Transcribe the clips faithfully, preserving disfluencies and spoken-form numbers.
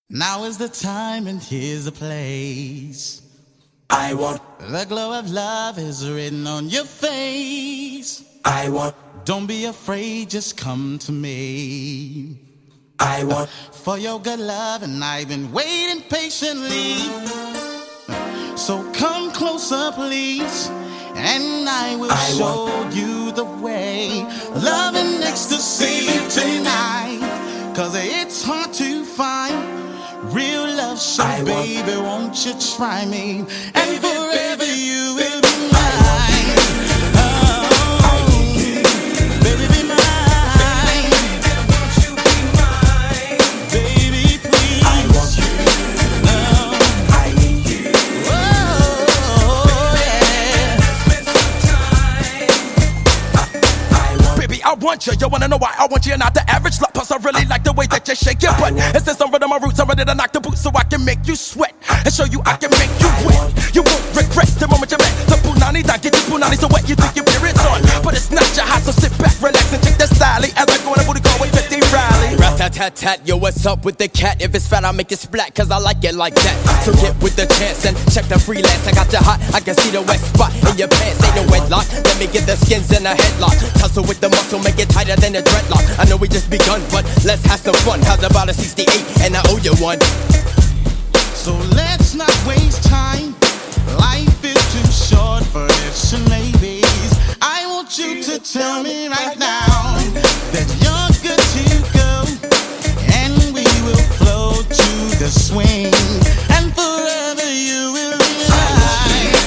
Now is the time and here's the place. I want the glow of love is written on your face. I want Don't be afraid, just come to me. I want For your good love, and I've been waiting patiently. So come closer, please, and I will I show you the way. Love and ecstasy tonight, cause it's hard to find real love, so I want- baby, won't you try me? And forever you will be mine. Oh, baby, be mine. Baby, please. I want you. Oh, I need you. oh, yeah. I want Baby, I want you. You wanna know why I want you? You're not the average slut. Plus, I really like the way that you shake your butt. It's just some of my roots. I'm ready to knock the boots so I can make you sweat and show you I can make you wet. You won't regret the moment you met the punani. That get your punani so wet you think your period's on, but it's not your house. So sit back, relax, and check the style as I go on a booty call with fifty Riley. Rat-tat-tat-tat, yo, what's up with the cat? If it's fat, I'll make it splat, cause I like it like that. So get with the chance and check the freelance. I got you hot, I can see the wet spot in your pants. Ain't no wedlock, let me get the skins in a headlock. Tussle with the muscle, make it tighter than a dreadlock. I know we just begun, but let's have some fun. How's about a sixty-eight, and I owe you one. So let's not waste time. Life is too short for ifs and maybes. I want you to tell me right now that you're good to go, and we will flow to the swing, and forever you will be mine.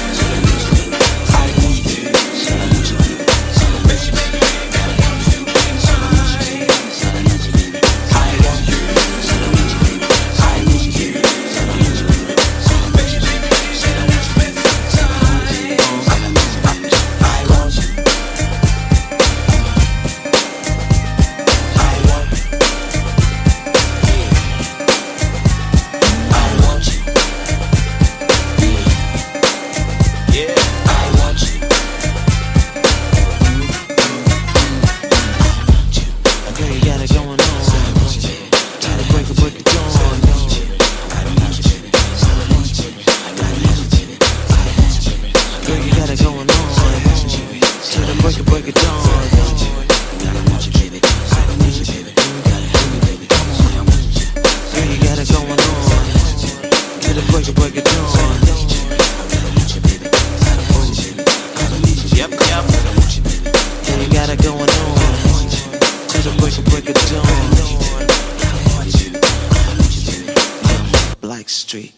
Black Street.